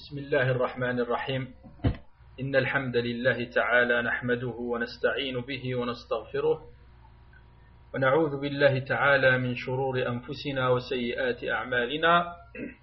بسم الله الرحمن الرحيم. إن الحمد لله تعالى نحمده ونستعين به ونستغفره ونعوذ بالله تعالى من شرور أنفسنا وسيئات أعمالنا.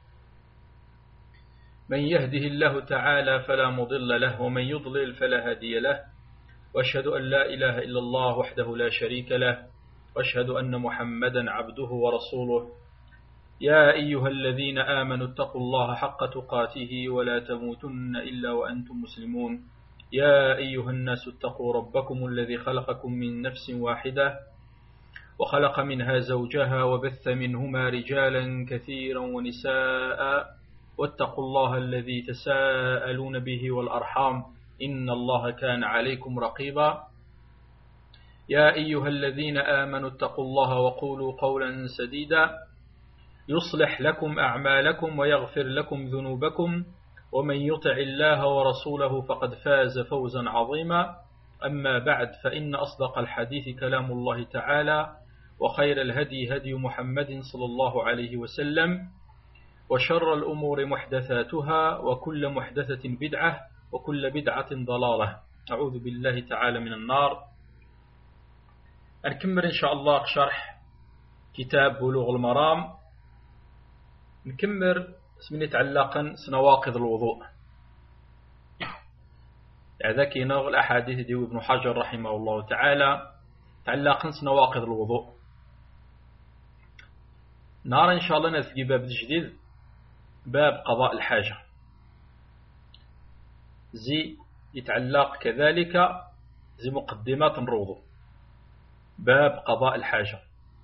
من يهده الله تعالى فلا مضل له ومن يضلل فلا هادي له، وأشهد أن لا إله إلا الله وحده لا شريك له، وأشهد أن محمدا عبده ورسوله. يا أيها الذين آمنوا اتقوا الله حق تقاته ولا تموتن إلا وأنتم مسلمون. يا أيها الناس اتقوا ربكم الذي خلقكم من نفس واحدة وخلق منها زوجها وبث منهما رجالا كثيرا ونساء، واتقوا الله الذي تساءلون به والأرحام إن الله كان عليكم رقيبا. يا أيها الذين آمنوا اتقوا الله وقولوا قولا سديدا يصلح لكم أعمالكم ويغفر لكم ذنوبكم، ومن يطع الله ورسوله فقد فاز فوزا عظيما. أما بعد، فإن أصدق الحديث كلام الله تعالى، وخير الهدي هدي محمد صلى الله عليه وسلم، وشر الأمور محدثاتها، وكل محدثة بدعة، وكل بدعة ضلالة. أعوذ بالله تعالى من النار. نكمل إن شاء الله شرح كتاب بلوغ المرام. نكمل اسمني تعلقا نواقض الوضوء. هذا كينغ الأحاديث ديو ابن حجر رحمه الله تعالى تعلقا نواقض الوضوء. نرى إن شاء الله نثقي باب جديد، باب قضاء الحاجة. زي يتعلق كذلك زي مقدمات الوضوء، باب قضاء الحاجة.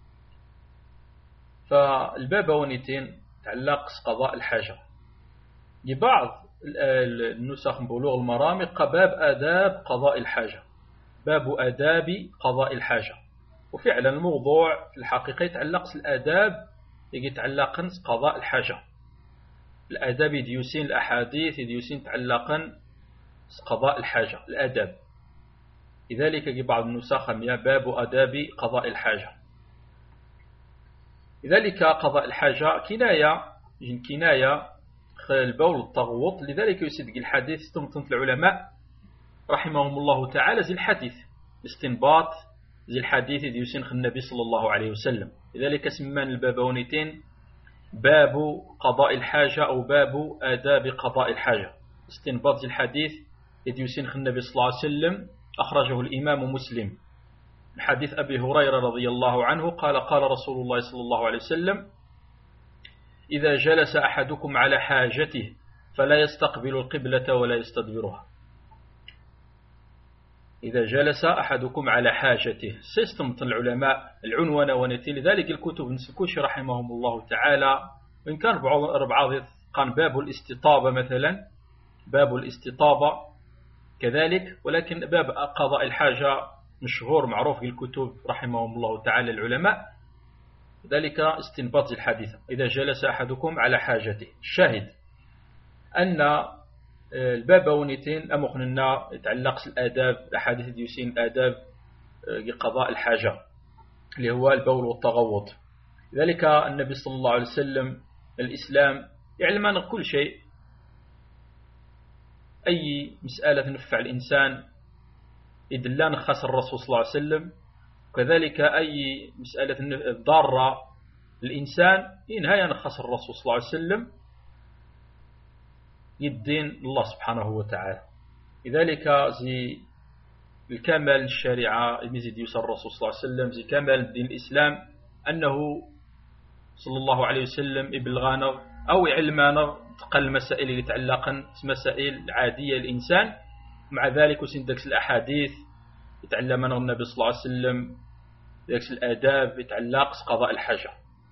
فالباب ونيتين تعلق قضاء الحاجة. لبعض النسخ بلوغ المرام باب آداب قضاء الحاجة، باب آداب قضاء الحاجة. وفعلا الموضوع في الحقيقة يتعلق الآداب يتعلق قضاء الحاجة. الآداب ديوسين الأحاديث ديوسين تعلقا قضاء الحاجة، الآداب. لذلك بعض النسخ باب آداب قضاء الحاجة. لذلك قضاء الحاجة كناية البول التغوط. لذلك يصدق الحديث استنبط العلماء رحمهم الله تعالى زي الحديث استنباط زي الحديث ديوسين النبي صلى الله عليه وسلم. لذلك سمان البابونيتين باب قضاء الحاجة أو باب آداب قضاء الحاجة. استنباط زي الحديث ديوسين النبي صلى الله عليه وسلم أخرجه الإمام مسلم من حديث أبي هريرة رضي الله عنه قال قال رسول الله صلى الله عليه وسلم: إذا جلس أحدكم على حاجته فلا يستقبل القبلة ولا يستدبرها. إذا جلس أحدكم على حاجته سيستمط العلماء العنوان ونتي. لذلك الكتب نسكوش رحمهم الله تعالى، وإن كان ربعض قان باب الاستطابة مثلا، باب الاستطابة كذلك، ولكن باب قضاء الحاجة مشهور معروف في الكتب رحمهم الله تعالى العلماء. ذلك استنباط الحديث إذا جلس أحدكم على حاجته. الشاهد أن البابونيتين أمخننا يتعلق الآداب، الأحاديث ديوسين الآداب لقضاء الحاجة اللي هو البول والتغوط. ذلك النبي صلى الله عليه وسلم الإسلام يعلم أن كل شيء، أي مسألة نفع الإنسان يدلان خاص الرسول صلى الله عليه وسلم، وكذلك أي مسألة ضارة الإنسان ينهى ينخص الرسول صلى الله عليه وسلم يدين الله سبحانه وتعالى. لذلك زي الكمال الشريعة المزيد يوصل الرسول صلى الله عليه وسلم زي كمال دين الإسلام أنه صلى الله عليه وسلم يبلغنا أو يعلمنا تقل المسائل اللي تعلقا مسائل عادية الإنسان. مع ذلك وسندكس الأحاديث يتعلمنا النبي صلى الله عليه وسلم ذلك الآداب يتعلق قضاء الحاجة.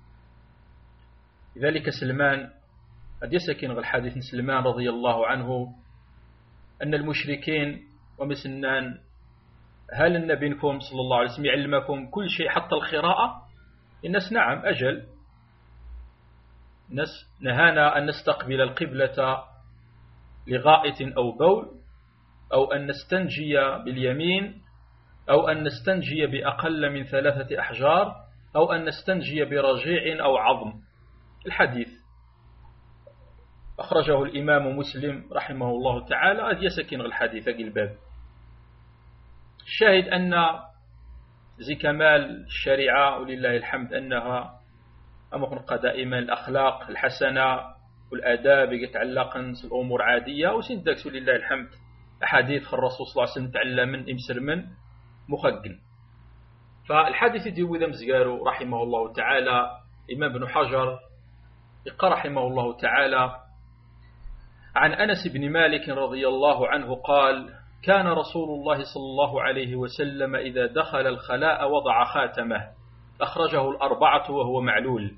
لذلك سلمان قد يسكن الحديث سلمان رضي الله عنه أن المشركين ومسنان هل النبي نكم صلى الله عليه وسلم يعلمكم كل شيء حتى القراءة؟ الناس نعم أجل، الناس نهانا أن نستقبل القبلة لغائط أو بول، أو أن نستنجي باليمين، أو أن نستنجي بأقل من 3 أحجار، أو أن نستنجي برجيع أو عظم. الحديث أخرجه الإمام مسلم رحمه الله تعالى. هذا يسكن الحديث الباب. الشاهد أن زي كمال الشريعة ولله الحمد أنها أمخنقى دائما الأخلاق الحسنة والآداب يتعلق الأمور عادية وسندك ولله الحمد أحاديث الرسول صلى الله عليه وسلم تعلم من إمسر من مخجل. فالحديث ديو ذا مزجارو رحمه الله تعالى إمام بن حجر يقرأ رحمه الله تعالى عن أنس بن مالك رضي الله عنه قال: كان رسول الله صلى الله عليه وسلم إذا دخل الخلاء وضع خاتمه، أخرجه الأربعة وهو معلول.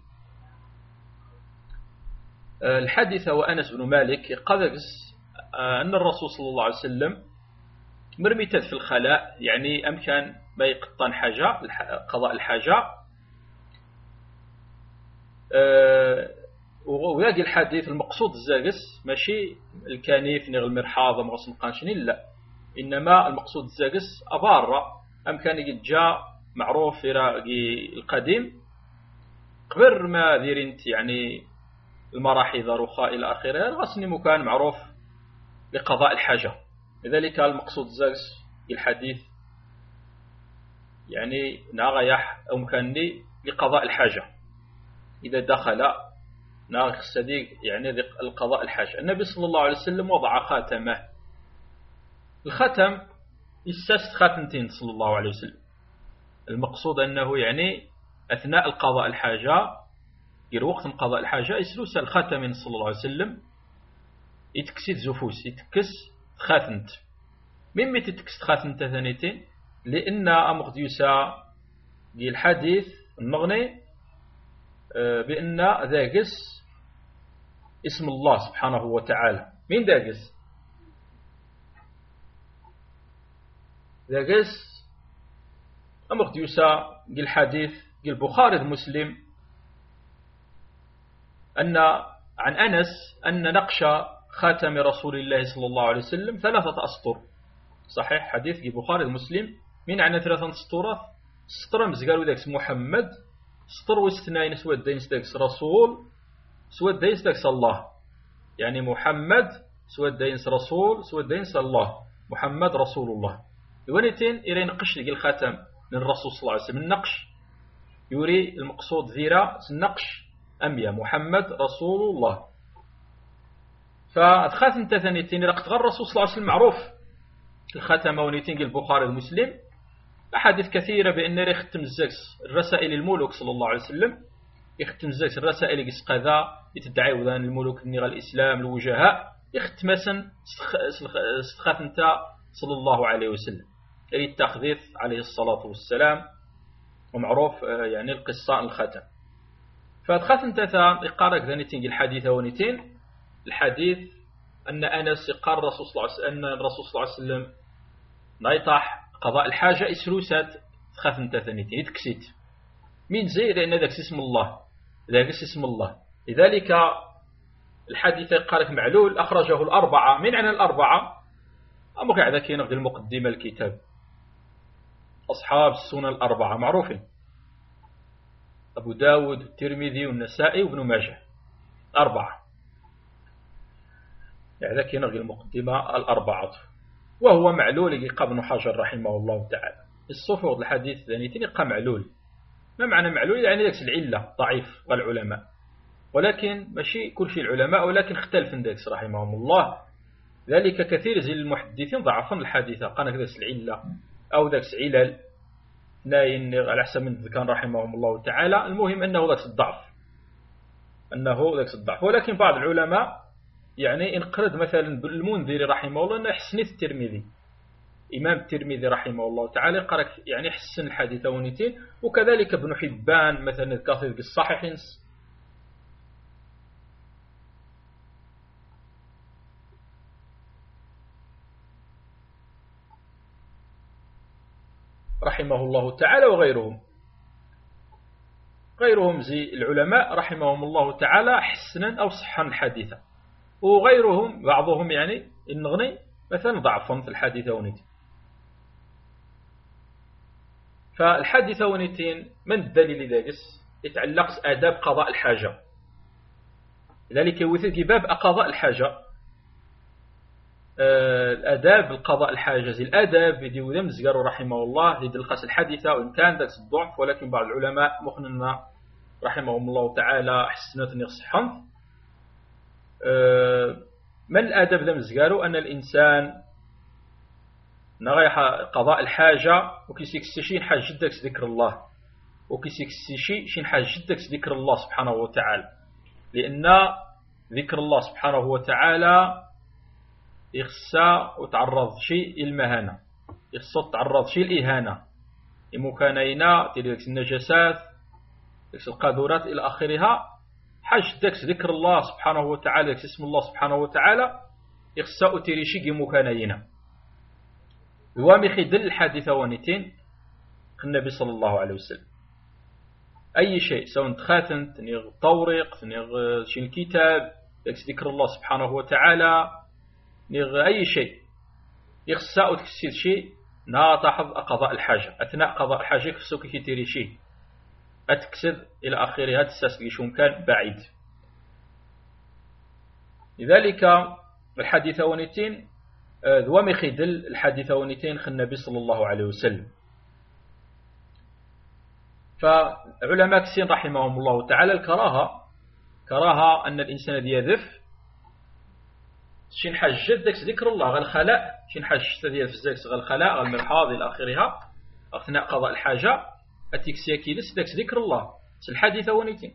الحديث وأنس بن مالك قذقس أن الرسول صلى الله عليه وسلم مرميتت في الخلاء، يعني أمكان ما يقطن حاجة قضاء الحاجة. وياقي الحديث المقصود الزاقس ماشي الكنيف نغ المرحاض مغسل قانشنين، لا، إنما المقصود الزاقس أبارة أمكان يجا معروف في القديم قبر ما ذيرنت يعني المراحيض رخاء إلى آخره غسني مكان معروف لقضاء الحاجة. لذلك المقصود الزاقس الحديث يعني ناغيح أو مكاني لقضاء الحاجة إذا دخل ناغ الصديق يعني القضاء الحاجة. النبي صلى الله عليه وسلم وضع خاتمه. الختم يسست خاتمتين صلى الله عليه وسلم. المقصود أنه يعني أثناء القضاء الحاجة غير وقت قضاء الحاجة يسلوس الختم صلى الله عليه وسلم يتكسيت زفوس يتكس خاتمت. مما تتكس خاتمت ثانيتين لأن أمغ ديوسا دي الحديث النغني بأن ذاقس اسم الله سبحانه وتعالى. من ذاقس؟ ذاقس أمغ ديوسا دي الحديث دي البخاري المسلم أن عن أنس أن نقش خاتم رسول الله صلى الله عليه وسلم 3 أسطر. صحيح حديث البخاري المسلم من عنا 3 سطورات. سطر مزقالو ذاكس محمد، سطر واستناين سواد دينس ذاكس رسول، سواد دينس ذاكس الله، يعني محمد سواد دينس رسول سواد دينس الله، محمد رسول الله. يوانيتين إلى نقش ذي الخاتم من الرسول صلى الله عليه وسلم. النقش يوري المقصود ذيرا النقش أميا محمد رسول الله. فالخاتم تثنيتين رقت غير الرسول صلى الله عليه وسلم معروف الخاتم ونيتين البخاري المسلم أحاديث كثيرة بأن يختم الزكس الرسائل الملوك صلى الله عليه وسلم، يختم الزكس الرسائل قذا يتدعي وذان الملوك النغى الإسلام الوجهاء يختم سن خاتمتا صلى الله عليه وسلم يعني التخذيث عليه الصلاة والسلام ومعروف يعني القصة الختم. فالخاتم تثا يقارك ذانيتين الحديث ونيتين الحديث أن أنس قال الرسول صلى الله عليه وسلم أن الرسول صلى الله عليه وسلم نايطح قضاء الحاجة إسروسات خاتم تثنيتين يتكسيت من زي لأن ذاك اسم الله ذاك اسم الله. لذلك الحديث قالك معلول أخرجه الأربعة. من عن الأربعة أمك هذا كي نقد المقدمة الكتاب أصحاب السنة الأربعة معروفين أبو داود والترمذي والنسائي وابن ماجه 4. هذا كي نقد المقدمة الأربعة وهو معلول يقى ابن حجر رحمه الله تعالى. الصفوة الحديث ثانيتين يقى معلول. ما معنى معلول؟ يعني ذاك العلة ضعيف والعلماء، ولكن ماشي كل شيء العلماء ولكن اختلف ذاك رحمهم الله. ذلك كثير زي المحدثين ضعفوا الحديث قال ذاك العلة أو ذاك علل ناين على حسب من ذكر رحمهم الله تعالى. المهم أنه ذاك الضعف ولكن بعض العلماء يعني انقرض مثلا المنذري رحمه الله أنه حسن الترمذي إمام الترمذي رحمه الله تعالى قرأ يعني حسن الحديث ونيتين. وكذلك ابن حبان مثلا الكاثر بالصحيحين رحمه الله تعالى وغيرهم زي العلماء رحمهم الله تعالى حسنا أو صحا الحديث، وغيرهم بعضهم يعني النغني مثلا ضعفهم في الحديث ونيتين. فالحديث ونيتين من الدليل ذاكس يتعلق آداب قضاء الحاجة. لذلك يوثق باب قضاء الحاجة. الأداب القضاء الحاجة زي الأداب يدي وذا مزقر رحمه الله يدي الخاص الحادثة وإن كان ذاك الضعف، ولكن بعض العلماء مخننا رحمهم الله تعالى حسنات يصحن. من الأدب ذا مزقر أن الإنسان نغيح قضاء الحاجة وكيسيك السيشين حاج جدك ذكر الله، وكيسيك السيشين حاج جدك ذكر الله سبحانه وتعالى، لأن ذكر الله سبحانه وتعالى يخصى وتعرض شيء المهانة، يخصى تعرض شيء الإهانة، إمكانينا تلك النجاسات تلك القاذورات إلى آخرها. حاج داك ذكر الله سبحانه وتعالى اسم الله سبحانه وتعالى يخصى تيري شيء إمكانينا. وامي خدل الحادثة ونتين النبي صلى الله عليه وسلم أي شيء سواء تخاثن تنيغ طورق تنيغ شي الكتاب ذكر الله سبحانه وتعالى نيغ أي شيء يخصى تكسير شيء ناتحظ قضاء الحاجة. أثناء قضاء الحاجة يخصو كي تيري شيء أتكسر إلى آخرها تستسقي شو مكان بعيد. لذلك الحادثة ونتين ذوامي خدل الحادثة ونتين خل النبي صلى الله عليه وسلم. فعلماء كسين رحمهم الله تعالى كراهة أن الإنسان الذي يذف شين حاجة داك ذكر الله غير الخلاء، شين حاجة ديال فزاك غير الخلاء غير المرحاض إلى آخرها أثناء قضاء الحاجة أتيكسيا كيلس داك ذكر الله الحادثة ونيتين.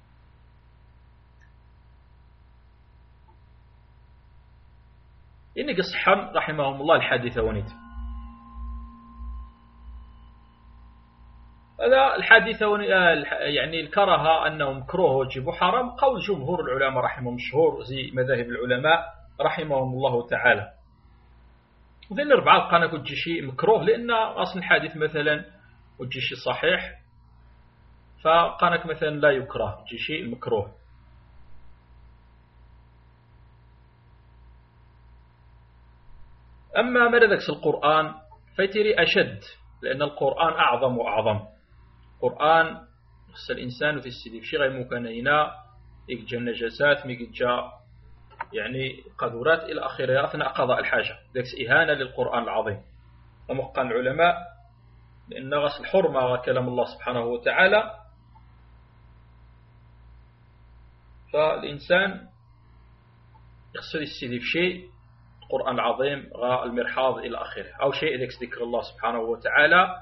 إنك صحن رحمهم الله الحادثة ونيتين. هذا الحادثة يعني الكراهة أنه مكروه وجب حرام قول جمهور العلماء رحمهم مشهور زي مذاهب العلماء رحمهم الله تعالى. وذن الأربعة قانا كنت شيء مكروه لأن أصل الحادث مثلا وجي شيء صحيح، فقانك مثلا لا يكره جي شيء مكروه. أما مردكس القرآن فيتري أشد، لأن القرآن أعظم وأعظم. القرآن خص الإنسان في السيدي في غير مكانينا يجي النجاسات ميجا يعني قذورات إلى آخرها أثناء قضاء الحاجة. ذلك إهانة للقرآن العظيم. ومقال العلماء لأن غسل الحرمة كلام الله سبحانه وتعالى، فالإنسان يخص السيدي في شيء القرآن العظيم غا المرحاض إلى آخره أو شيء ذكر الله سبحانه وتعالى،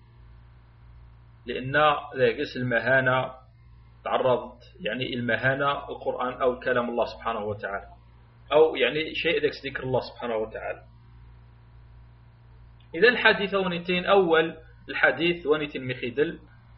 لأن ذلك المهانة تعرض يعني المهانة القرآن أو كلام الله سبحانه وتعالى أو يعني شيء ذكر الله سبحانه وتعالى. إذا الحديث ونتين أول الحديث ونتين مخيدل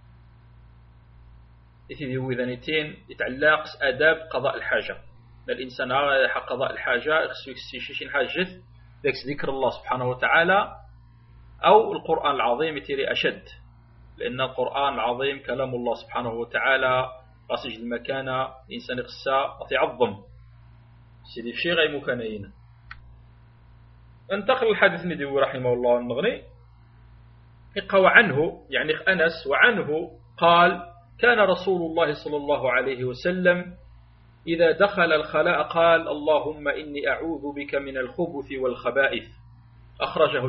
إذا نتين يتعلق أداب قضاء الحاجة. الإنسان حق قضاء الحاجة يخصو حاجة ذكر الله سبحانه وتعالى أو القرآن العظيم يتيري أشد، لأن القرآن العظيم كلام الله سبحانه وتعالى قاسج المكانة الإنسان يخصى يعظم سيدي في شيء غير مكانين. انتقل الحديث ندي رحمه الله النغني يقوى عنه يعني أنس وعنه قال كان رسول الله صلى الله عليه وسلم إذا دخل الخلاء قال اللهم إني أعوذ بك من الخبث والخبائث. أخرجه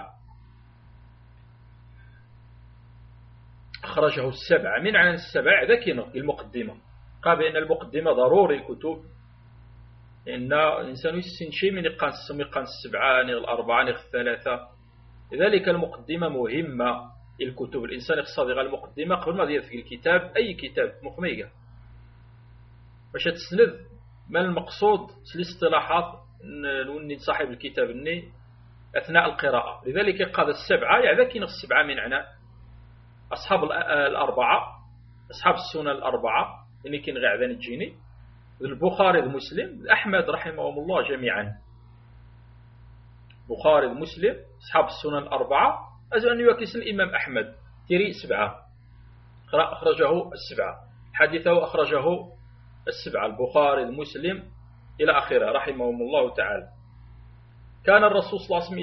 السبعة من عن السبع ذكينا المقدمة. قال بأن المقدمة ضروري الكتب، لأن الإنسان يسن شيء من يقان السبعة الأربعة الثلاثة، لذلك المقدمة مهمة. الكتب الإنسان يقصد المقدمة قبل ما يدخل الكتاب أي كتاب مخميقة باش تسند ما المقصود الاصطلاحات نوني صاحب الكتاب الني أثناء القراءة. لذلك قال السبعة يعني ذاكين السبعة من عناء أصحاب الأربعة أصحاب السنة الأربعة اللي كين غاعدين الجيني البخاري المسلم أحمد رحمهم الله جميعا. بخاري المسلم أصحاب السنة الأربعة أن يوكس الإمام أحمد تري سبعة أخرجه السبعة حديثه أخرجه السبعة البخاري المسلم إلى آخره رحمهم الله تعالى. كان الرسول صلى الله عليه وسلم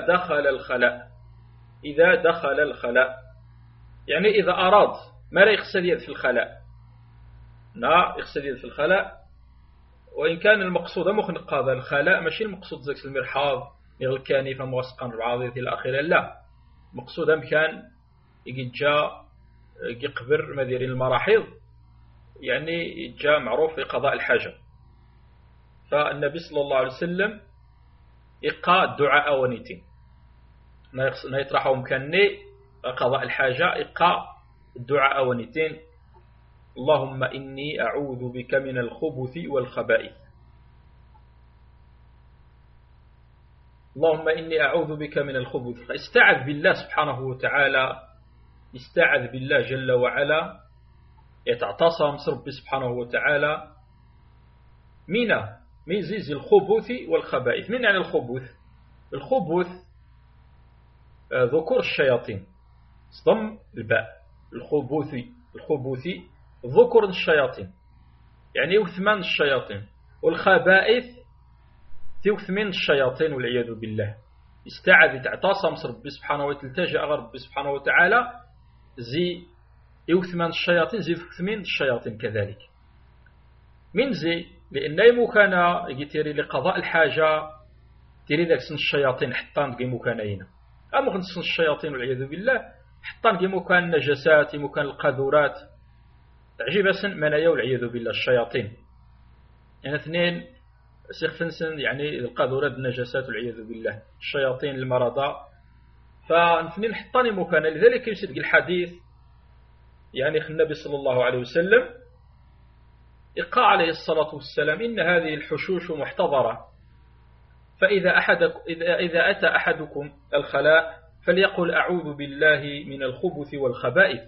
إذا دخل الخلاء يعني إذا أراد ما لا يغسل يد في الخلاء يغسل يد في الخلاء وإن كان المقصود مخنق هذا الخلاء ماشي المقصود ذاك المرحاض الكانفة موسقا بعضية إلى آخره، لا، مقصود كان جاء يقبر مديرين المراحيض، يعني جاء معروف في قضاء الحاجة. فالنبي صلى الله عليه وسلم إقاء الدعاء ونيتين يطرحهم كاني قضاء الحاجة، إقاء الدعاء ونيتين: اللهم إني أعوذ بك من الخبث والخبائث. اللهم إني أعوذ بك من الخبث، استعذ بالله سبحانه وتعالى، استعذ بالله جل وعلا، يتعتصم ربي سبحانه وتعالى من زيز الخبث والخبائث. من يعني الخبث؟ الخبث ذكور الشياطين، صدم الباء، الخبث ذكر الشياطين، يعني يوثمان الشياطين، والخبائث تيوثمن الشياطين والعياذ بالله. استعذ تعتصم ربي سبحانه وتعالى، التجأ ربي سبحانه وتعالى زي يوثمان الشياطين، زي يوثمن الشياطين كذلك. من زي لأن يمو كان يتيري لقضاء الحاجة تيري ذاك سن الشياطين حطان كيمو كان أين أما غنسن الشياطين والعياذ بالله حطان كيمو كان النجسات، يمو كان القاذورات، تعجيب سن منايا والعياذ بالله الشياطين، يعني اثنين سيخفنسن، يعني القاذورات النجسات والعياذ بالله، الشياطين المرضى، فاثنين حطان يمو كان. لذلك يسد الحديث يعني النبي صلى الله عليه وسلم إقاء عليه الصلاة والسلام: إن هذه الحشوش محتضرة، إذا أتى أحدكم الخلاء فليقل أعوذ بالله من الخبث والخبائث.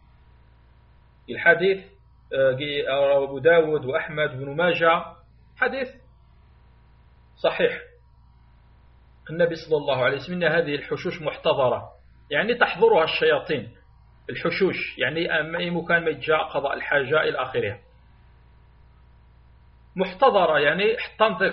الحديث أبو داود وأحمد بن ماجه، حديث صحيح. النبي صلى الله عليه وسلم: إن هذه الحشوش محتضرة، يعني تحضرها الشياطين. الحشوش يعني أي مكان ما يتجاء قضاء الحاجة إلى آخرها. محتضرة يعني حطان ذاك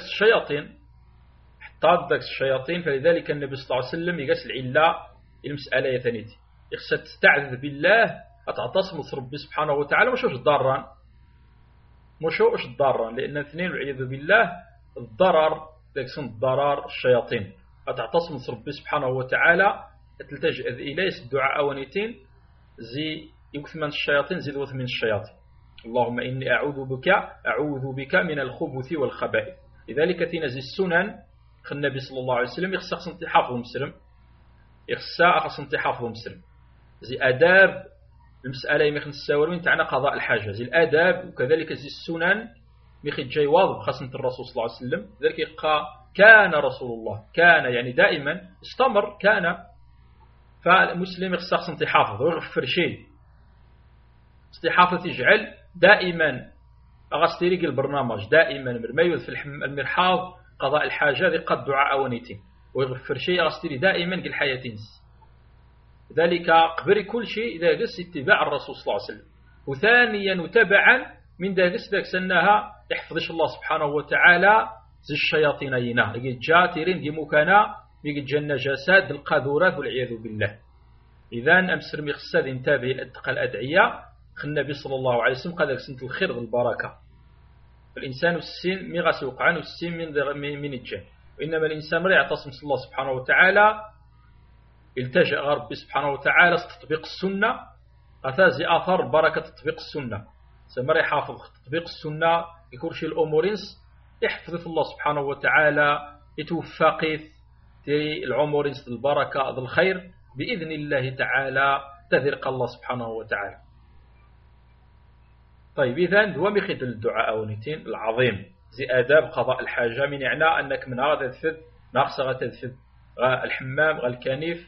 الشياطين، فلذلك النبي صلى الله عليه وسلم يقاس العلة المسألة يثنيتي، يخص تستعذ بالله، أتعتصم ربي سبحانه وتعالى، مش ضارا، لأن اثنين والعياذ بالله الضرر ذاك سن الضرر الشياطين، أتعتصم ربي سبحانه وتعالى، تلتجئ إليه الدعاء ونيتين زي يكثمن الشياطين، زي وثمن الشياطين. اللهم إني أعوذ بك من الخبث والخبائث. لذلك تنزي السنن النبي صلى الله عليه وسلم يخص حافظ مسلم زي آداب المسألة يمكن الساورين تاعنا قضاء الحاجة، زي الآداب، وكذلك زي السنن يمكن جاي واضح خاصة الرسول صلى الله عليه وسلم. ذلك كان رسول الله، كان يعني دائما استمر، كان، فالمسلم يخص حافظ ويغفر شيء استحافظ، يجعل دائما أغسطيريق البرنامج دائما مرميوذ في المرحاض قضاء الحاجة ذي قد دعاء ونيتين ويغفر شيء أغسطيري دائما قل حياتين. ذلك قبل كل شيء إذا قس اتباع الرسول صلى الله عليه وسلم، وثانيا وتبعا من ذا قس ذاك سنها يحفظش الله سبحانه وتعالى زي الشياطين ينا يجي جاترين دي مكانا يجي جنة جساد القاذورات والعياذ بالله. إذا أمسر مخصد انتبه الأدقى الأدعية. النبي صلى الله عليه وسلم قال لك سنة الخير والبركة. الإنسان السين مغاس يوقعان والسين من الجن، وإنما الإنسان مرة يعتصم الله سبحانه وتعالى، التجأ ربي سبحانه وتعالى تطبيق السنة، أثازي آثار بركة تطبيق السنة. سمر يحافظ تطبيق السنة يكون شيء الأمورينس يحفظ الله سبحانه وتعالى، يتوفقه في العمورينس البركة الخير بإذن الله تعالى، تذرق الله سبحانه وتعالى. طيب إذن هو مخيد الدعاء ونيتين العظيم زي آداب قضاء الحاجة، من يعني أنك من غادة تذفذ ناقصة غتذفذ الحمام الكنيف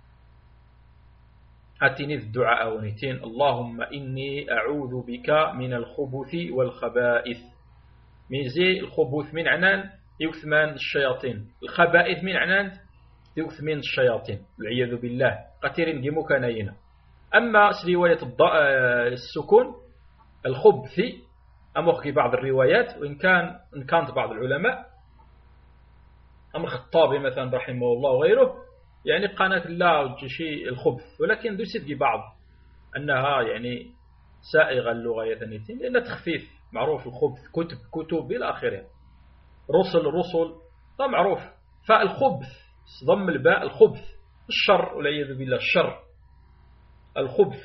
أتيني الدعاء ونيتين: اللهم إني أعوذ بك من الخبث والخبائث. من زي الخبث من عنان يوثمان الشياطين، الخبائث من عنان يوثمين الشياطين والعياذ بالله، قتيرين جيمو كانينا. أما رواية السكون الخبث أمخي بعض الروايات، وإن كانت بعض العلماء أمر الخطابي مثلا رحمه الله وغيره يعني قناة لا شيء الخبث، ولكن دوسيت بعض أنها يعني سائغة اللغة يثنيتين لأن تخفيف معروف الخبث، كتب إلى آخره، رسل معروف. فالخبث ضم الباء، الخبث الشر والعياذ بالله، الشر الخبث.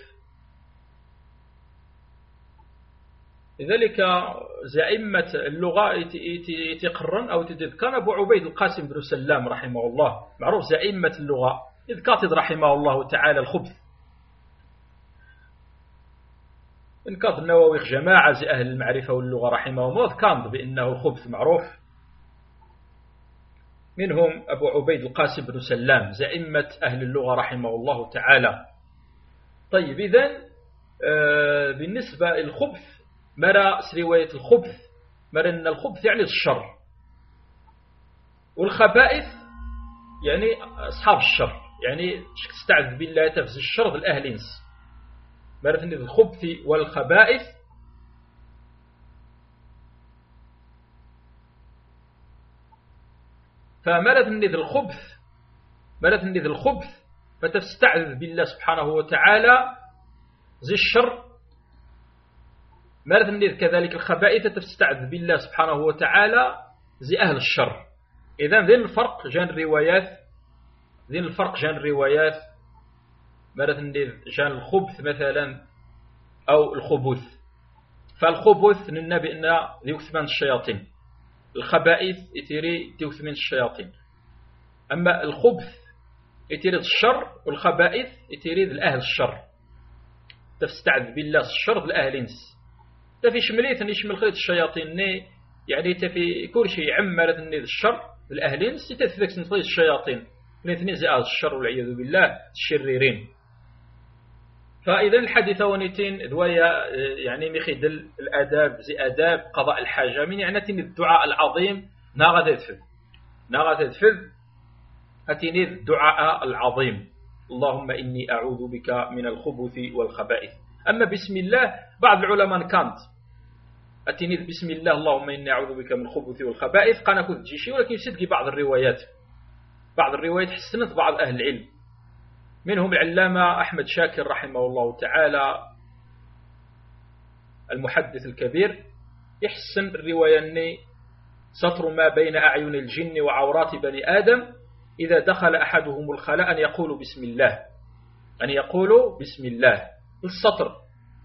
لذلك زعيمة اللغة يتقرن أو كان أبو عبيد القاسم بن سلام رحمه الله، معروف زعيمة اللغة، إذ كاتب رحمه الله تعالى الخبث. إن كان النووي جماعة أهل المعرفة واللغة رحمه الله كان بأنه الخبث معروف، منهم أبو عبيد القاسم بن سلام زعيمة أهل اللغة رحمه الله تعالى. طيب إذن بالنسبة للخبث، مرى رواية الخبث، مرى أن الخبث يعني الشر، والخبائث يعني أصحاب الشر، يعني تستعذ بالله تفز الشر الأهل إنس. مرى أن الخبث والخبائث فمرة النذ الخبث، مرة النذ الخبث فتستعذ بالله سبحانه وتعالى زي الشر. مرة النذ كذلك الخبائث تستعذ بالله سبحانه وتعالى زي أهل الشر. إذن ذين الفرق جان الروايات، ذين الفرق جان الروايات. مرة النذ جان الخبث مثلا أو الخبث، فالخبث ننا بأن ذي ثمان الشياطين، الخبائث يتيري ديو ثمين الشياطين. أما الخبث يتيري الشر، والخبائث يتيري الأهل الشر. تستعذ بالله الشر الأهل إنس، تفي شمليت يشمل خليط الشياطين، يعني تفي كل شيء عمرت النيذ الشر الأهل إنس، يتثبت نخليط الشياطين الاثنين زي أهل الشر والعياذ بالله الشريرين. فإذا الحديث ونيتين ذويا يعني مخيدل الآداب زي آداب قضاء الحاجة، من يعني الدعاء العظيم ناغذ تدفذ أتيني الدعاء العظيم، اللهم إني أعوذ بك من الخبث والخبائث. أما بسم الله بعض العلماء كانت أتيني بسم الله اللهم إني أعوذ بك من الخبث والخبائث قانا كنت جيشي، ولكن يصدق بعض الروايات حسنت بعض أهل العلم، منهم العلامة أحمد شاكر رحمه الله تعالى المحدث الكبير، يحسن الرواية أني سطر ما بين أعين الجن وعورات بني آدم إذا دخل أحدهم الخلاء أن يقول بسم الله، السطر.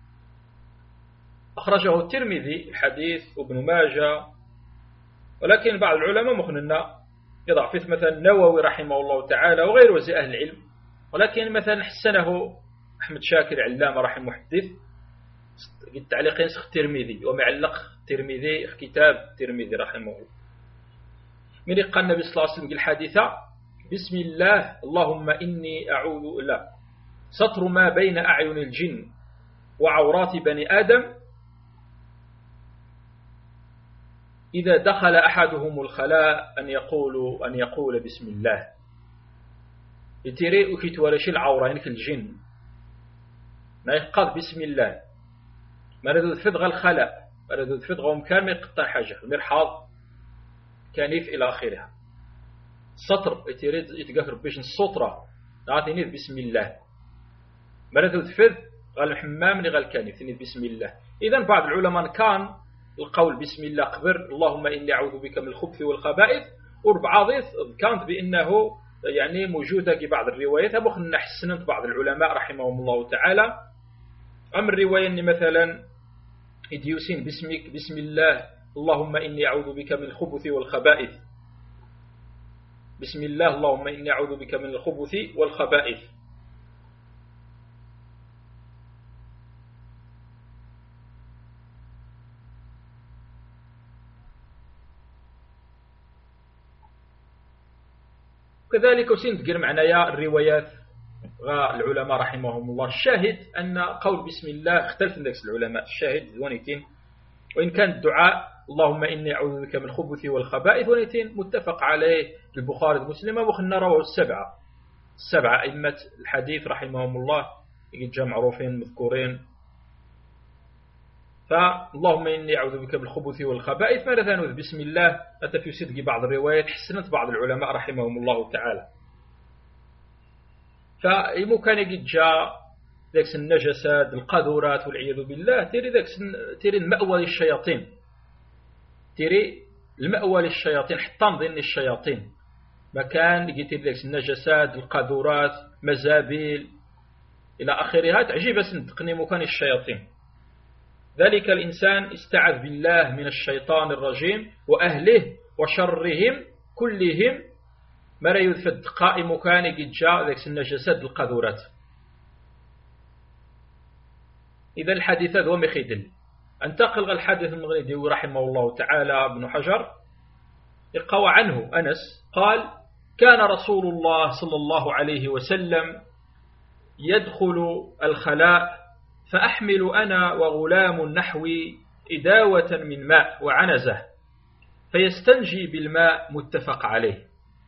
أخرجه الترمذي الحديث وابن ماجه، ولكن بعض العلماء مخننا يضع فيه مثلا النووي رحمه الله تعالى وغيره وزي أهل العلم، ولكن مثلا حسنه أحمد شاكر علامة رحمه محدث تعليق ينسخ الترمذي ومعلق الترمذي كتاب الترمذي رحمه الله. من قال النبي صلى الله عليه وسلم الحديثة بسم الله اللهم إني أعوذ لا سطر ما بين أعين الجن وعورات بني آدم إذا دخل أحدهم الخلاء أن يقول بسم الله. يتيري وكيتوالشي العورة يعني الجن ما يقال بسم الله، ما ردود فدغ الخلاء، ما ردود فدغ ومكان ما يقطع حاجة، المرحاض كانيف إلى آخرها. السطر يتيري يتقفر بيش السطرة نعطيني بسم الله، ما ردود فدغ غال الحمام غال كانيف بسم الله. إذن بعض العلماء كان القول بسم الله قبر اللهم إني أعوذ بك من الخبث والخبائث، وربعاضيث كانت بأنه يعني موجودة في بعض الروايات، أبوخنا حسنت بعض العلماء رحمهم الله تعالى. أما الرواية أن مثلا إديوسين باسمك بسم الله اللهم إني أعوذ بك من الخبث والخبائث، بسم الله اللهم إني أعوذ بك من الخبث والخبائث. كذلك وسندقر معنايا الروايات العلماء رحمهم الله. الشاهد أن قول بسم الله اختلف الناس العلماء، الشاهد ونيتين، وإن كان الدعاء اللهم إني أعوذ بك من الخبث والخبائث ونيتين متفق عليه البخاري ومسلم وخلنا رواه السبعة أئمة الحديث رحمهم الله، يجا معروفين مذكورين. فاللهم إني أعوذ بك من الخبث والخبائث ماذا ثانوذ بسم الله أتى في صدق بعض الروايات حسنت بعض العلماء رحمهم الله تعالى. فإمكان يجي جاء ذاك النجسات القاذورات والعياذ بالله تيري المأوى للشياطين، تيري المأوى للشياطين حتى نظن الشياطين مكان قلت ذاك النجسات القاذورات مزابيل إلى آخرها تعجب سندقني مكان الشياطين. ذلك الإنسان استعذ بالله من الشيطان الرجيم وأهله وشرهم كلهم ما يثد قائم كان قد جاء ذاك النجسات القاذورات. إذا الحديث هذا هو مخيدل. انتقل الحديث المغربي رحمه الله تعالى ابن حجر يقوى عنه أنس قال: كان رسول الله صلى الله عليه وسلم يدخل الخلاء فأحمل أنا وغلام نحوي إداوة من ماء وعنزة فيستنجي بالماء متفق عليه.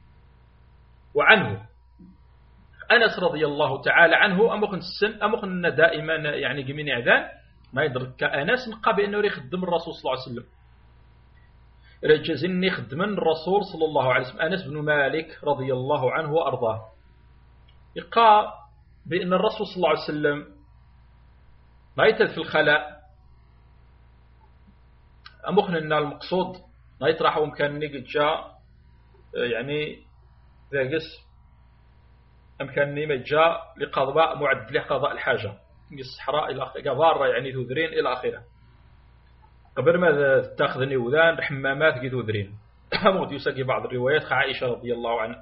وعنه أنس رضي الله تعالى عنه أمخن دائما يعني جميع عذان ما يدرك كأنس نقى بأنه يخدم الرسول صلى الله عليه وسلم، رجزني خدما الرسول صلى الله عليه وسلم. أنس بن مالك رضي الله عنه وأرضاه يقى بأن الرسول صلى الله عليه وسلم ما يتد في الخلاء أمخن أن المقصود ما يطرحه أمكانني قد جاء يعني ذاقس أمكانني ما جاء لقضاء معد لقضاء الحاجة في الصحراء إلى قبار يعني ذذرين إلى آخره قبل ما تاخذني وذان حمامات قد ذذرين موت يسقي بعض الروايات عائشة رضي الله عنها.